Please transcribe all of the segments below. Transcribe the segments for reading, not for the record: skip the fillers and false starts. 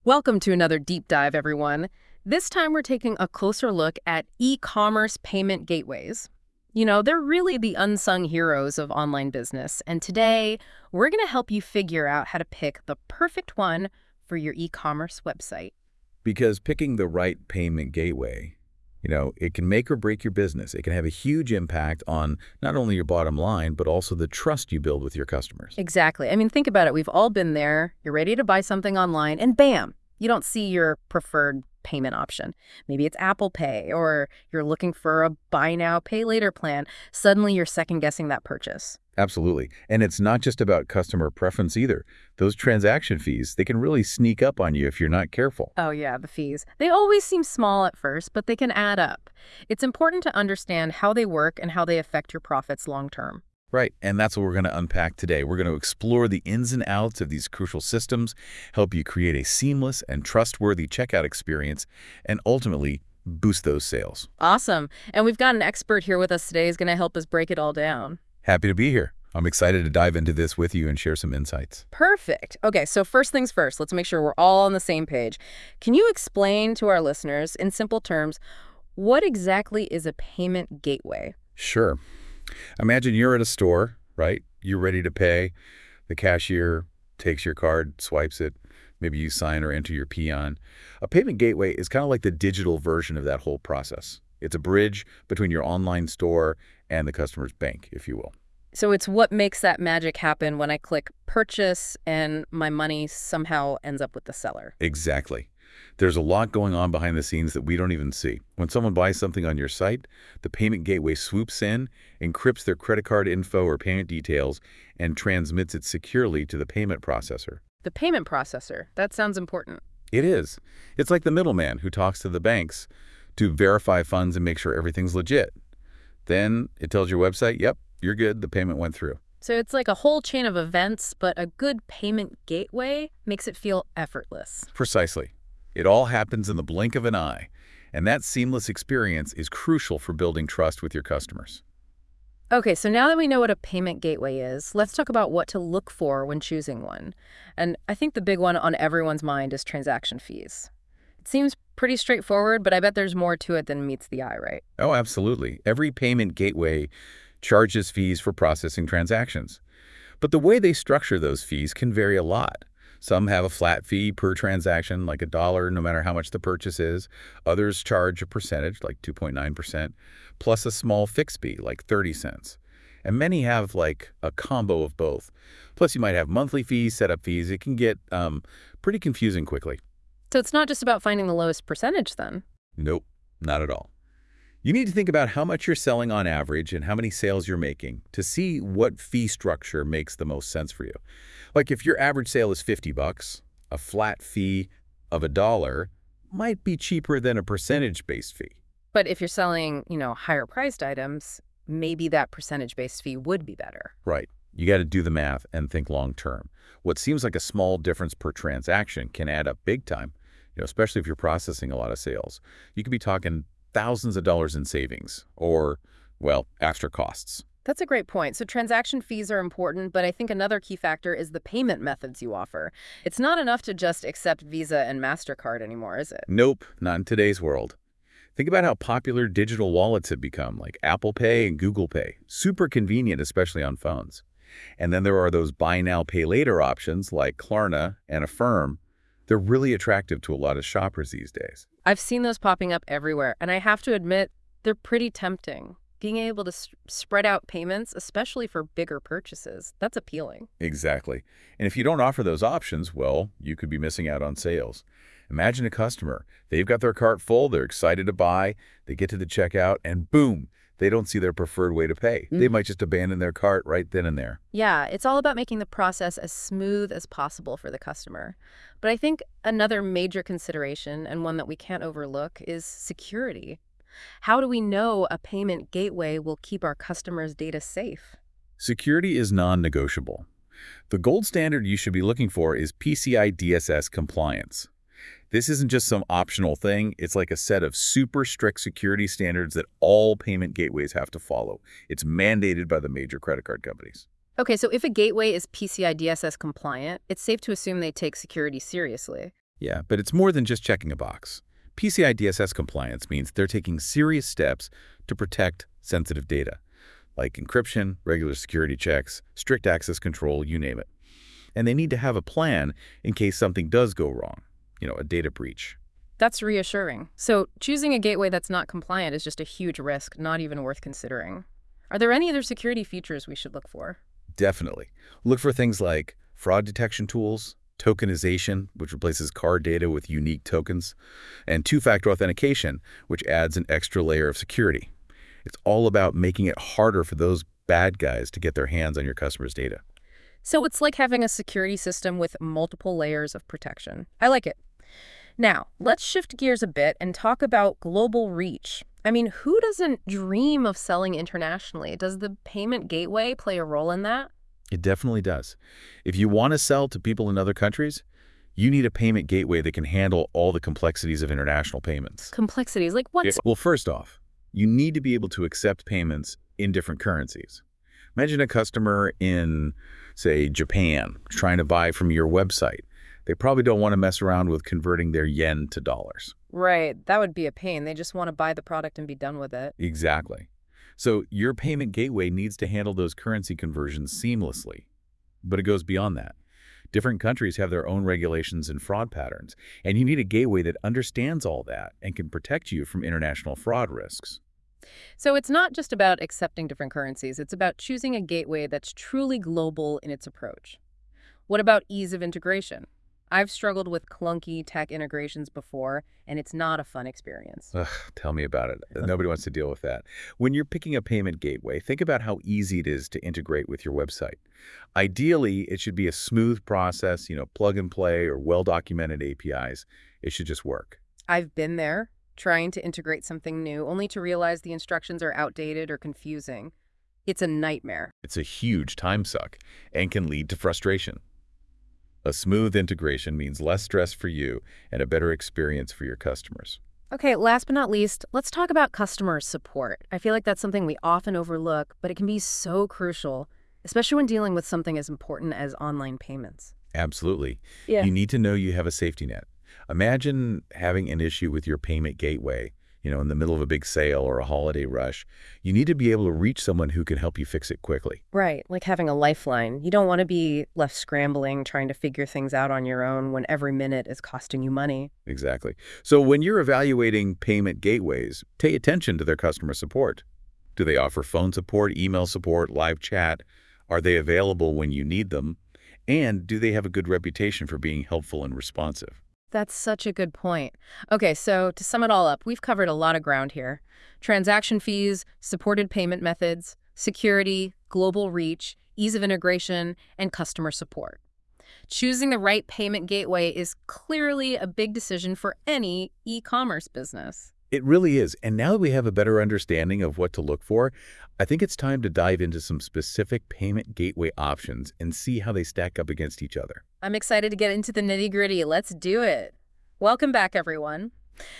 Welcome to another deep dive, everyone. This time we're taking a closer look at e-commerce payment gateways. They're really the unsung heroes of online business, and today we're going to help you figure out how to pick the perfect one for your e-commerce website. Because picking the right payment gateway, it can make or break your business. It can have a huge impact on not only your bottom line, but also the trust you build with your customers. Exactly. I mean, think about it. We've all been there. You're ready to buy something online, and bam, you don't see your preferred payment option. Maybe it's Apple Pay, or you're looking for a buy now, pay later plan. Suddenly, you're second guessing that purchase. Absolutely. And it's not just about customer preference either. Those transaction fees, they can really sneak up on you if you're not careful. Oh, yeah, the fees. They always seem small at first, but they can add up. It's important to understand how they work and how they affect your profits long term. Right. And that's what we're going to unpack today. We're going to explore the ins and outs of these crucial systems, help you create a seamless and trustworthy checkout experience, and ultimately boost those sales. Awesome. And we've got an expert here with us today who's going to help us break it all down. Happy to be here. I'm excited to dive into this with you and share some insights. Perfect. Okay, so first things first, let's make sure we're all on the same page. Can you explain to our listeners, in simple terms, what exactly is a payment gateway? Sure. Imagine you're at a store, right? You're ready to pay. The cashier takes your card, swipes it. Maybe you sign or enter your PIN. A payment gateway is kind of like the digital version of that whole process. It's a bridge between your online store and the customer's bank, if you will. So it's what makes that magic happen when I click purchase and my money somehow ends up with the seller. Exactly. There's a lot going on behind the scenes that we don't even see. When someone buys something on your site, the payment gateway swoops in, encrypts their credit card info or payment details, and transmits it securely to the payment processor. The payment processor, that sounds important. It is. It's like the middleman who talks to the banks to verify funds and make sure everything's legit. Then it tells your website, yep, you're good, the payment went through. So it's like a whole chain of events, but a good payment gateway makes it feel effortless. Precisely. It all happens in the blink of an eye, and that seamless experience is crucial for building trust with your customers. Okay, so now that we know what a payment gateway is, let's talk about what to look for when choosing one. And I think the big one on everyone's mind is transaction fees. It seems pretty straightforward, but I bet there's more to it than meets the eye, right? Oh, absolutely. Every payment gateway charges fees for processing transactions. But the way they structure those fees can vary a lot. Some have a flat fee per transaction, like $1, no matter how much the purchase is. Others charge a percentage, like 2.9%, plus a small fixed fee, like 30 cents. And many have like a combo of both. Plus, you might have monthly fees, setup fees. It can get pretty confusing quickly. So it's not just about finding the lowest percentage then. Nope, not at all. You need to think about how much you're selling on average and how many sales you're making to see what fee structure makes the most sense for you. Like if your average sale is $50, a flat fee of $1 might be cheaper than a percentage-based fee. But if you're selling, higher priced items, maybe that percentage-based fee would be better. Right. You got to do the math and think long term. What seems like a small difference per transaction can add up big time, especially if you're processing a lot of sales. You could be talking thousands of dollars in savings or, well, after costs. That's a great point. So transaction fees are important, but I think another key factor is the payment methods you offer. It's not enough to just accept Visa and MasterCard anymore, is it? Nope, not in today's world. Think about how popular digital wallets have become, like Apple Pay and Google Pay. Super convenient, especially on phones. And then there are those buy now, pay later options like Klarna and Affirm. They're really attractive to a lot of shoppers these days. I've seen those popping up everywhere, and I have to admit, they're pretty tempting. Being able to spread out payments, especially for bigger purchases, that's appealing. Exactly. And if you don't offer those options, well, you could be missing out on sales. Imagine a customer. They've got their cart full, they're excited to buy, they get to the checkout, and boom, they don't see their preferred way to pay. They might just abandon their cart right then and there. Yeah, it's all about making the process as smooth as possible for the customer. But I think another major consideration, and one that we can't overlook, is security. How do we know a payment gateway will keep our customers' data safe? Security is non-negotiable. The gold standard you should be looking for is PCI DSS compliance. This isn't just some optional thing. It's like a set of super strict security standards that all payment gateways have to follow. It's mandated by the major credit card companies. Okay, so if a gateway is PCI DSS compliant, it's safe to assume they take security seriously. Yeah, but it's more than just checking a box. PCI DSS compliance means they're taking serious steps to protect sensitive data, like encryption, regular security checks, strict access control, you name it. And they need to have a plan in case something does go wrong, a data breach. That's reassuring. So choosing a gateway that's not compliant is just a huge risk, not even worth considering. Are there any other security features we should look for? Definitely. Look for things like fraud detection tools, tokenization, which replaces card data with unique tokens, and two-factor authentication, which adds an extra layer of security. It's all about making it harder for those bad guys to get their hands on your customers' data. So it's like having a security system with multiple layers of protection. I like it. Now, let's shift gears a bit and talk about global reach. I mean, who doesn't dream of selling internationally? Does the payment gateway play a role in that? It definitely does. If you want to sell to people in other countries, you need a payment gateway that can handle all the complexities of international payments. Complexities, like what? Well, first off, you need to be able to accept payments in different currencies. Imagine a customer in, say, Japan trying to buy from your website. They probably don't want to mess around with converting their yen to dollars. Right, that would be a pain. They just want to buy the product and be done with it. Exactly. So your payment gateway needs to handle those currency conversions seamlessly. But it goes beyond that. Different countries have their own regulations and fraud patterns, and you need a gateway that understands all that and can protect you from international fraud risks. So it's not just about accepting different currencies. It's about choosing a gateway that's truly global in its approach. What about ease of integration? I've struggled with clunky tech integrations before, and it's not a fun experience. Ugh, tell me about it. Nobody wants to deal with that. When you're picking a payment gateway, think about how easy it is to integrate with your website. Ideally, it should be a smooth process, plug and play or well-documented APIs. It should just work. I've been there, trying to integrate something new, only to realize the instructions are outdated or confusing. It's a nightmare. It's a huge time suck and can lead to frustration. A smooth integration means less stress for you and a better experience for your customers. Okay, last but not least, let's talk about customer support. I feel like that's something we often overlook, but it can be so crucial, especially when dealing with something as important as online payments. Absolutely. Yeah. You need to know you have a safety net. Imagine having an issue with your payment gateway, in the middle of a big sale or a holiday rush. You need to be able to reach someone who can help you fix it quickly. Right, like having a lifeline. You don't want to be left scrambling, trying to figure things out on your own when every minute is costing you money. Exactly. So when you're evaluating payment gateways, pay attention to their customer support. Do they offer phone support, email support, live chat? Are they available when you need them? And do they have a good reputation for being helpful and responsive? That's such a good point. Okay, so to sum it all up, we've covered a lot of ground here. Transaction fees, supported payment methods, security, global reach, ease of integration, and customer support. Choosing the right payment gateway is clearly a big decision for any e-commerce business. It really is. And now that we have a better understanding of what to look for, I think it's time to dive into some specific payment gateway options and see how they stack up against each other. I'm excited to get into the nitty-gritty. Let's do it. Welcome back, everyone.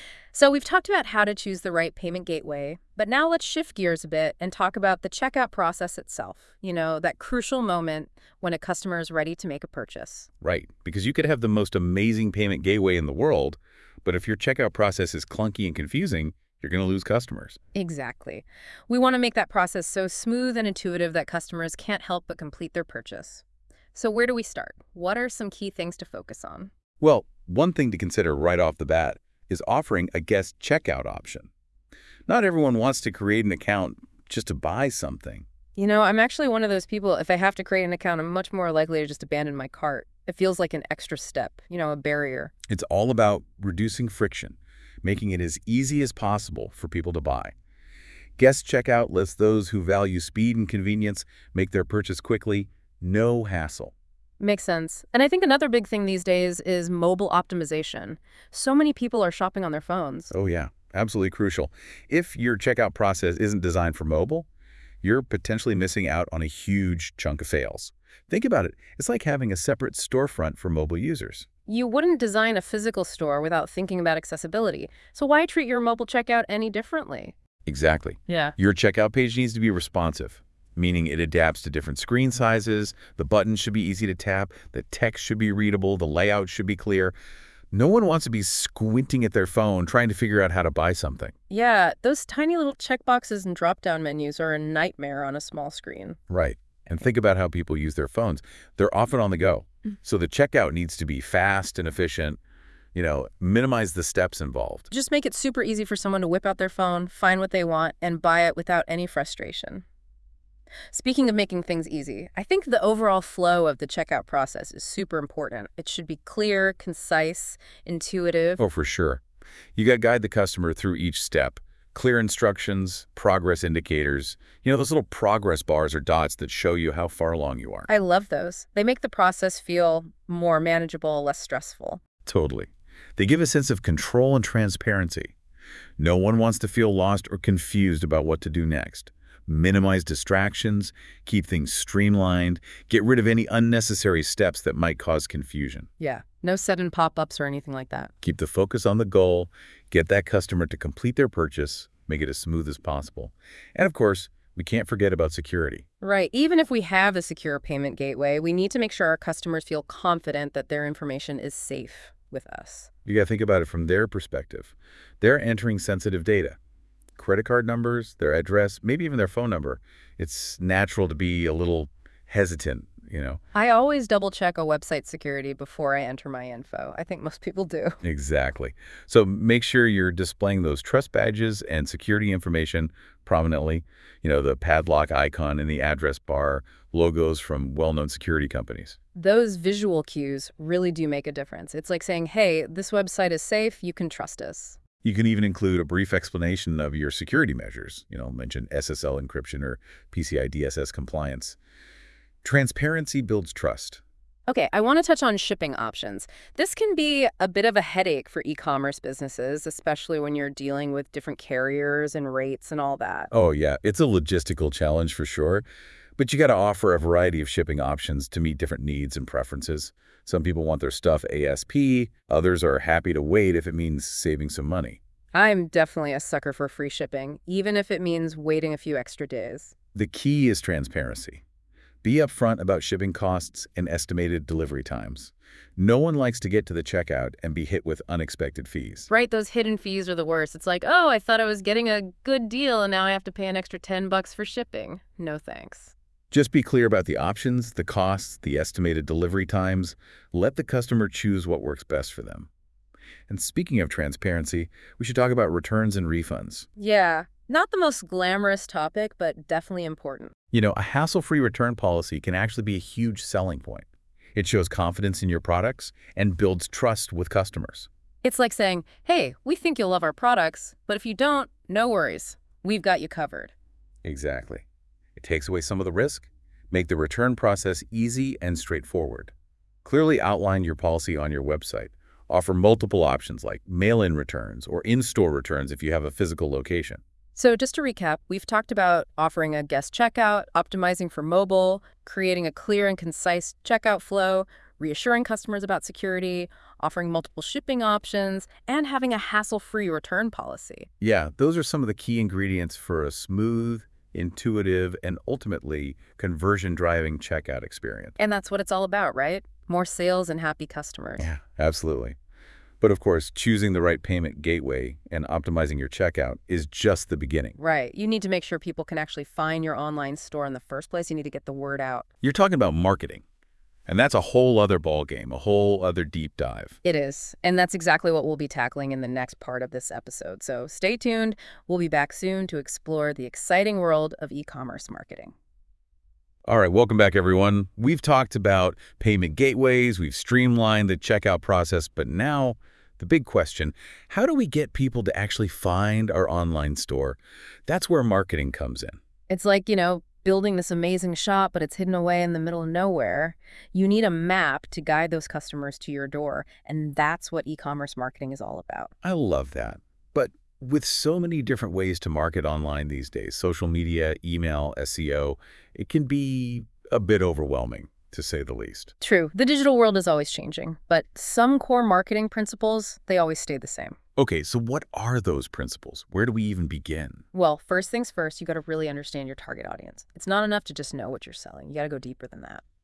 So we've talked about how to choose the right payment gateway, but now let's shift gears a bit and talk about the checkout process itself. That crucial moment when a customer is ready to make a purchase. Right, because you could have the most amazing payment gateway in the world, but if your checkout process is clunky and confusing, you're going to lose customers. Exactly. We want to make that process so smooth and intuitive that customers can't help but complete their purchase. So where do we start? What are some key things to focus on? Well, one thing to consider right off the bat is offering a guest checkout option. Not everyone wants to create an account just to buy something. I'm actually one of those people, if I have to create an account, I'm much more likely to just abandon my cart. It feels like an extra step, a barrier. It's all about reducing friction, making it as easy as possible for people to buy. Guest checkout lets those who value speed and convenience make their purchase quickly, no hassle. Makes sense. And I think another big thing these days is mobile optimization. So many people are shopping on their phones. Oh yeah, absolutely crucial. If your checkout process isn't designed for mobile, you're potentially missing out on a huge chunk of sales. Think about it. It's like having a separate storefront for mobile users. You wouldn't design a physical store without thinking about accessibility. So why treat your mobile checkout any differently? Exactly. Yeah. Your checkout page needs to be responsive, meaning it adapts to different screen sizes, the buttons should be easy to tap, the text should be readable, the layout should be clear. No one wants to be squinting at their phone trying to figure out how to buy something. Yeah, those tiny little checkboxes and drop-down menus are a nightmare on a small screen. Right. And think about how people use their phones. They're often on the go. So the checkout needs to be fast and efficient, minimize the steps involved. Just make it super easy for someone to whip out their phone, find what they want, and buy it without any frustration. Speaking of making things easy, I think the overall flow of the checkout process is super important. It should be clear, concise, intuitive. Oh, for sure. You got to guide the customer through each step. Clear instructions, progress indicators. Those little progress bars or dots that show you how far along you are. I love those. They make the process feel more manageable, less stressful. Totally. They give a sense of control and transparency. No one wants to feel lost or confused about what to do next. Minimize distractions, keep things streamlined, get rid of any unnecessary steps that might cause confusion. Yeah, no sudden pop-ups or anything like that. Keep the focus on the goal, get that customer to complete their purchase, make it as smooth as possible. And of course, we can't forget about security. Right. Even if we have a secure payment gateway, we need to make sure our customers feel confident that their information is safe with us. You got to think about it from their perspective. They're entering sensitive data. Credit card numbers, their address, maybe even their phone number. It's natural to be a little hesitant. I always double-check a website security before I enter my info. I think most people do. Exactly. So make sure you're displaying those trust badges and security information prominently. The padlock icon in the address bar, logos from well-known security companies. Those visual cues really do make a difference. It's like saying, hey, this website is safe, you can trust us. You can even include a brief explanation of your security measures. Mention SSL encryption or PCI DSS compliance. Transparency builds trust. Okay, I want to touch on shipping options. This can be a bit of a headache for e-commerce businesses, especially when you're dealing with different carriers and rates and all that. Oh, yeah, it's a logistical challenge for sure. But you got to offer a variety of shipping options to meet different needs and preferences. Some people want their stuff ASP. Others are happy to wait if it means saving some money. I'm definitely a sucker for free shipping, even if it means waiting a few extra days. The key is transparency. Be upfront about shipping costs and estimated delivery times. No one likes to get to the checkout and be hit with unexpected fees. Right, those hidden fees are the worst. It's like, oh, I thought I was getting a good deal and now I have to pay an extra $10 for shipping. No thanks. Just be clear about the options, the costs, the estimated delivery times. Let the customer choose what works best for them. And speaking of transparency, we should talk about returns and refunds. Yeah, not the most glamorous topic, but definitely important. A hassle-free return policy can actually be a huge selling point. It shows confidence in your products and builds trust with customers. It's like saying, hey, we think you'll love our products, but if you don't, no worries. We've got you covered. Exactly. It takes away some of the risk, make the return process easy and straightforward. Clearly outline your policy on your website. Offer multiple options like mail-in returns or in-store returns if you have a physical location. So just to recap, we've talked about offering a guest checkout, optimizing for mobile, creating a clear and concise checkout flow, reassuring customers about security, offering multiple shipping options, and having a hassle-free return policy. Yeah, those are some of the key ingredients for a smooth, intuitive, and ultimately conversion-driving checkout experience. And that's what it's all about, right? More sales and happy customers. Yeah, absolutely. But of course, choosing the right payment gateway and optimizing your checkout is just the beginning. Right. You need to make sure people can actually find your online store in the first place. You need to get the word out. You're talking about marketing. And that's a whole other ballgame, a whole other deep dive. It is. And that's exactly what we'll be tackling in the next part of this episode. So stay tuned. We'll be back soon to explore the exciting world of e-commerce marketing. All right, welcome back, everyone. We've talked about payment gateways, we've streamlined the checkout process, but now the big question, how do we get people to actually find our online store? That's where marketing comes in. It's like, building this amazing shop, but it's hidden away in the middle of nowhere. You need a map to guide those customers to your door, and that's what e-commerce marketing is all about. I love that. But with so many different ways to market online these days, social media, email, SEO, it can be a bit overwhelming, to say the least. True. The digital world is always changing, but some core marketing principles, they always stay the same. Okay, so what are those principles? Where do we even begin? Well, first things first, you got to really understand your target audience. It's not enough to just know what you're selling. You got to go deeper than that.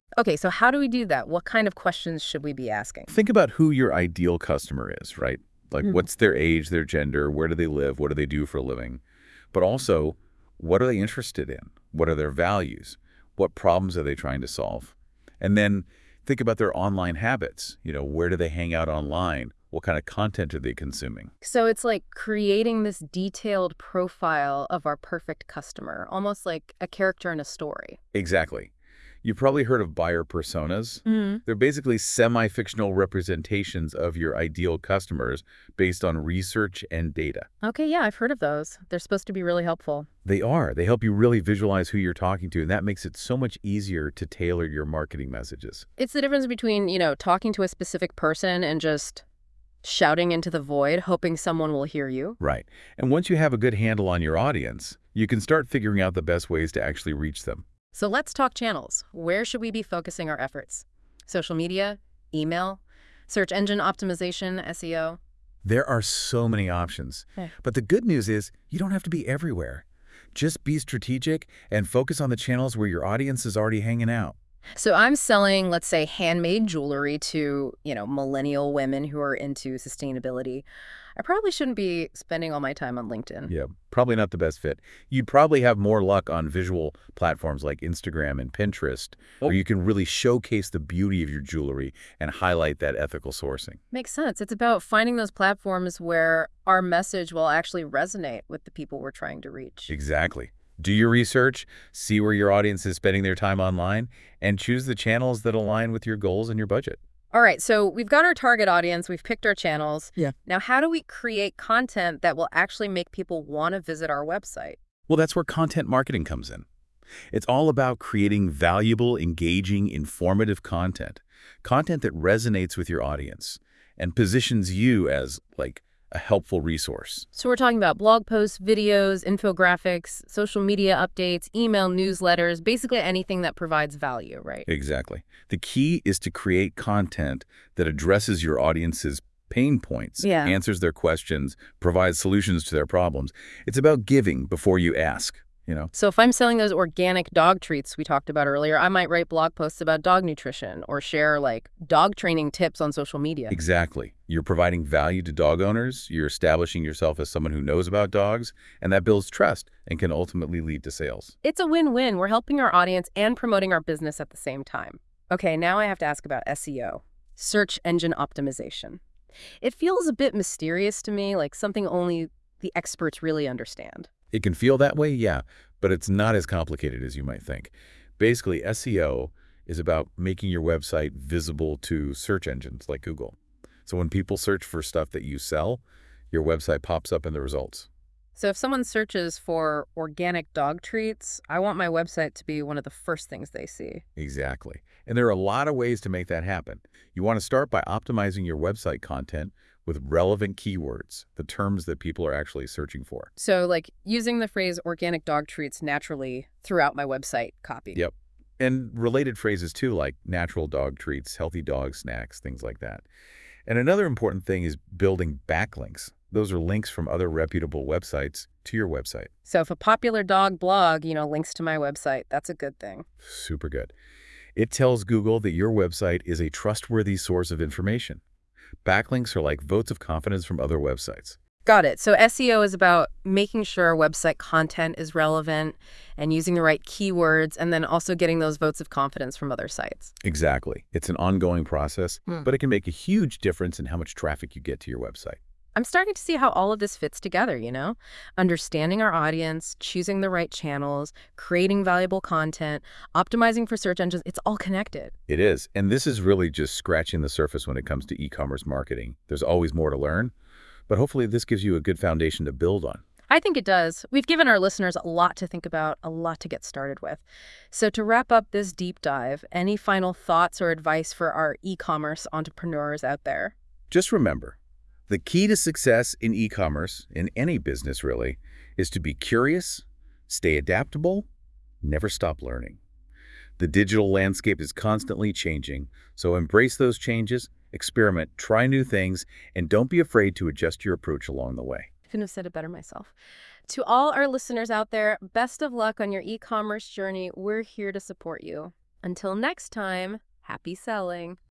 Okay, so how do we do that? What kind of questions should we be asking? Think about who your ideal customer is, right? Like what's their age, their gender, where do they live, what do they do for a living? But also, what are they interested in? What are their values? What problems are they trying to solve? And then think about their online habits. Where do they hang out online? What kind of content are they consuming? So it's like creating this detailed profile of our perfect customer, almost like a character in a story. Exactly. You've probably heard of buyer personas. They're basically semi-fictional representations of your ideal customers based on research and data. Okay, yeah, I've heard of those. They're supposed to be really helpful. They are. They help you really visualize who you're talking to, and that makes it so much easier to tailor your marketing messages. It's the difference between, talking to a specific person and just shouting into the void, hoping someone will hear you. Right. And once you have a good handle on your audience, you can start figuring out the best ways to actually reach them. So let's talk channels. Where should we be focusing our efforts? Social media, email, search engine optimization, SEO? There are so many options. Okay. But the good news is you don't have to be everywhere. Just be strategic and focus on the channels where your audience is already hanging out. So I'm selling, let's say, handmade jewelry to, millennial women who are into sustainability. I probably shouldn't be spending all my time on LinkedIn. Yeah, probably not the best fit. You'd probably have more luck on visual platforms like Instagram and Pinterest, where you can really showcase the beauty of your jewelry and highlight that ethical sourcing. Makes sense. It's about finding those platforms where our message will actually resonate with the people we're trying to reach. Exactly. Do your research, see where your audience is spending their time online, and choose the channels that align with your goals and your budget. All right, so we've got our target audience, we've picked our channels. Yeah. Now, how do we create content that will actually make people want to visit our website? Well, that's where content marketing comes in. It's all about creating valuable, engaging, informative content. Content that resonates with your audience and positions you as, like, a helpful resource. So we're talking about blog posts, videos, infographics, social media updates, email newsletters, basically anything that provides value, right? Exactly. The key is to create content that addresses your audience's pain points, Yeah. answers their questions, provides solutions to their problems. It's about giving before you ask. So if I'm selling those organic dog treats we talked about earlier, I might write blog posts about dog nutrition or share dog training tips on social media. Exactly. You're providing value to dog owners, you're establishing yourself as someone who knows about dogs, and that builds trust and can ultimately lead to sales. It's a win-win. We're helping our audience and promoting our business at the same time. Okay, now I have to ask about SEO, search engine optimization. It feels a bit mysterious to me, like something only the experts really understand. It can feel that way, yeah, but it's not as complicated as you might think. Basically, SEO is about making your website visible to search engines like Google. So when people search for stuff that you sell, your website pops up in the results. So if someone searches for organic dog treats, I want my website to be one of the first things they see. Exactly. And there are a lot of ways to make that happen. You want to start by optimizing your website content with relevant keywords, the terms that people are actually searching for. So using the phrase organic dog treats naturally throughout my website copy. Yep. And related phrases too, like natural dog treats, healthy dog snacks, things like that. And another important thing is building backlinks. Those are links from other reputable websites to your website. So if a popular dog blog, links to my website, that's a good thing. Super good. It tells Google that your website is a trustworthy source of information. Backlinks are like votes of confidence from other websites. Got it. So SEO is about making sure website content is relevant and using the right keywords, and then also getting those votes of confidence from other sites. Exactly. It's an ongoing process, but it can make a huge difference in how much traffic you get to your website. I'm starting to see how all of this fits together, Understanding our audience, choosing the right channels, creating valuable content, optimizing for search engines, it's all connected. It is. And this is really just scratching the surface when it comes to e-commerce marketing. There's always more to learn, but hopefully this gives you a good foundation to build on. I think it does. We've given our listeners a lot to think about, a lot to get started with. So to wrap up this deep dive, any final thoughts or advice for our e-commerce entrepreneurs out there? Just remember, the key to success in e-commerce, in any business really, is to be curious, stay adaptable, never stop learning. The digital landscape is constantly changing, so embrace those changes, experiment, try new things, and don't be afraid to adjust your approach along the way. Couldn't have said it better myself. To all our listeners out there, best of luck on your e-commerce journey. We're here to support you. Until next time, happy selling.